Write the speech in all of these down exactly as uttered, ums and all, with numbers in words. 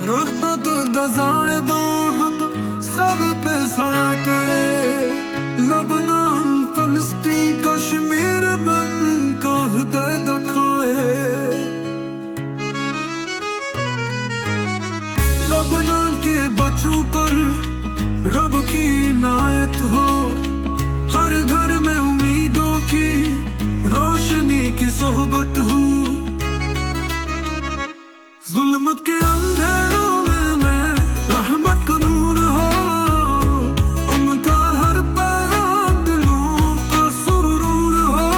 रहमत गजाए दाहत सब पे साटे लबनान फलस्तीन कश्मीर बन का हृदय दिखाए। लबनान के बच्चों पर रब की इनायत हो, हर घर में उम्मीदों की रोशनी की सोहबत हो। जुल्मत के अंधेरों में मैं रहमत का नूर हो, उनका हर पैगाम दिलों का सुरूर हो।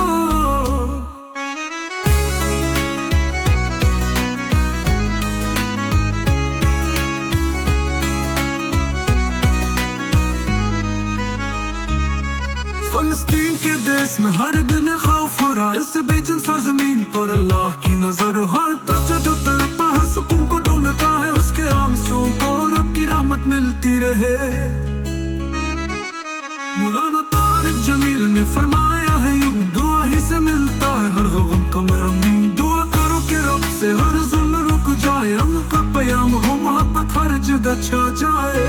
फलस्तीन के देश में हर दिन खौफ हो रहा है, इस बेचैन सरजमीन पर अल्लाह की नजर हर तरफ जो तरफ हर सुकून को ढूंढता है, उसके आंसुओं को रब की रहमत मिलती रहे। मौलाना तारिक जमील ने फरमाया है यूं, दुआ ही से मिलता है हर गम का मरहम। दुआ करो कि रब से हर जुल्म रुक जाए, उनका प्याम हो मोहब्बत हर जगह छा जाए।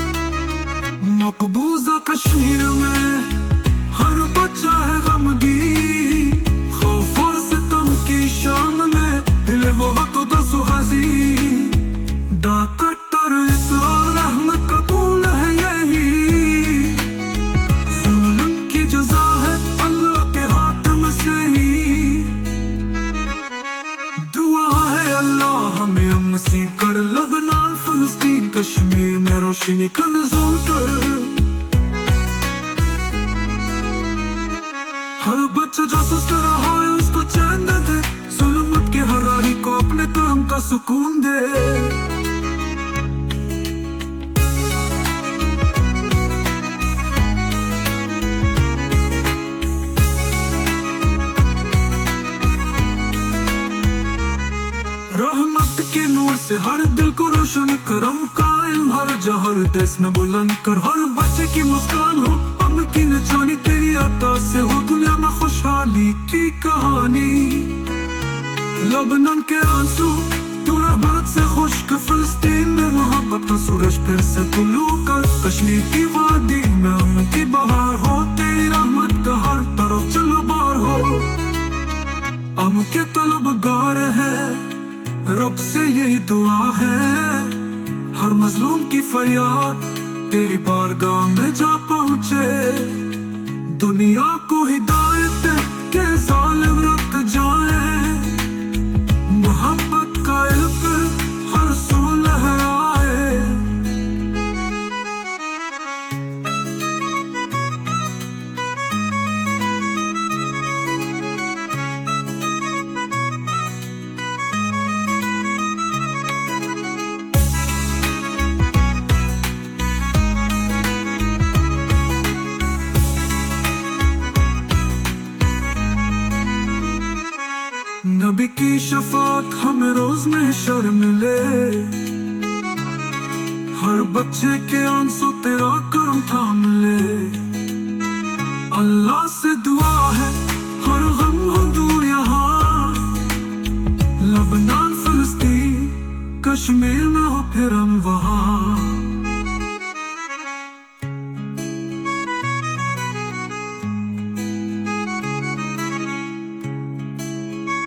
मकबूजा कश्मीर में हर बच्चा है गमगीन, खौफ और सितम की शाम में दिल वो तो दसो हज़ीन। डाकटर इस रहमत का पुल है यही, जुल्म की जज़ा है अल्लाह के हाथम से ही। दुआ है अल्लाह हमें हम नसीब कर, लबनान फलस्तीन कश्मीर में रोशनी का नज़र कर। हर बच्चा जो सुस्त रहा है उसको चैन दे, जुल्मत के हरारी को अपने काम का सुकून दे। रहमत के नूर से हर दिल को रोशन करम कायम हर जहर देश में बुलंद कर। हर बच्चे की मुस्कान हो अम्न की निशानी, तेरी अता से हो दुनिया में खुशहाली की कहानी। लबनान के आंसू तू रहमत से खुश्क, फलस्तीन में मोहब्बत का सूरज फिर से तुलू कर। कश्मीर की वादी में अम्न की बहार हो, तेरी रहमत का हर तरफ चलो बार हो। अम्न के तलबगार है रब से यही दुआ है, हर मजलूम की फरियाद तेरी बारगाह में जा पहुंचे। दुनिया को हिदायत के जालिम रुक जाए, मोहब्बत का इल्क हर सू लहराए। नबी की शफात हमें रोज में शर्म मिले, हर बच्चे के आंसू तेरा करम थाम ले। अल्लाह से दुआ है हर गम हो दूर यहाँ, लबनान फलस्तीन कश्मीर में हो फिर हम वहाँ।